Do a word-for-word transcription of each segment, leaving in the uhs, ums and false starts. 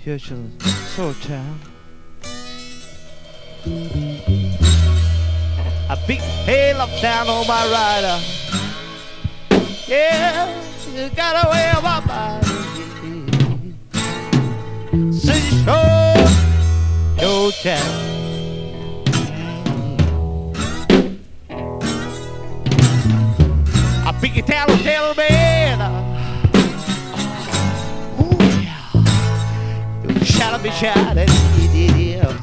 future soul town. A big hail up down on my rider. Yeah, you got away of my body. City show, show town. A big tail tail man. Oh yeah, you shall be shouting. Yeah.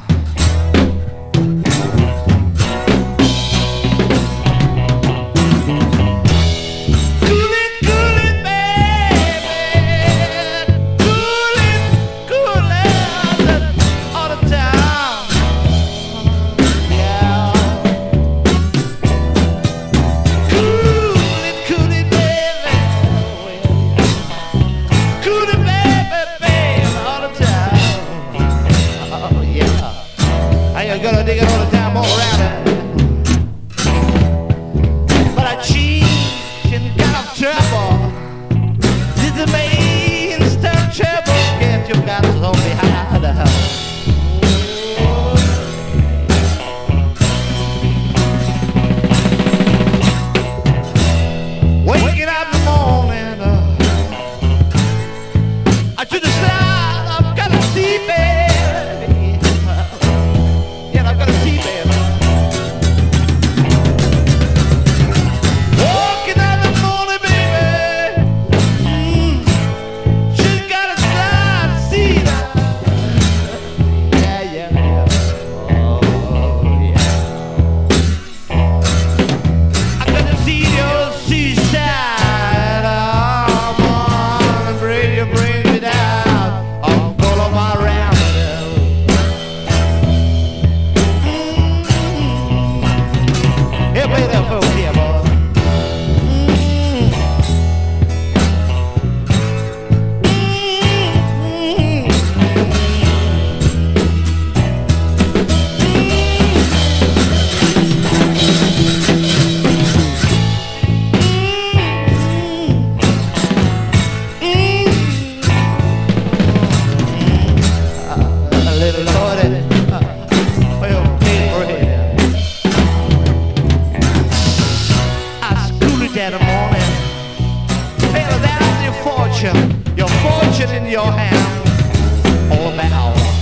I'm gonna dig it all the time all around it. But I cheat and got off trouble. Did the main stuff trouble? Get your guns on behind the house. Waking up in the morning, uh, I should have started. I've got to see baby. In the morning, hey, that's your fortune, your fortune in your hand, all about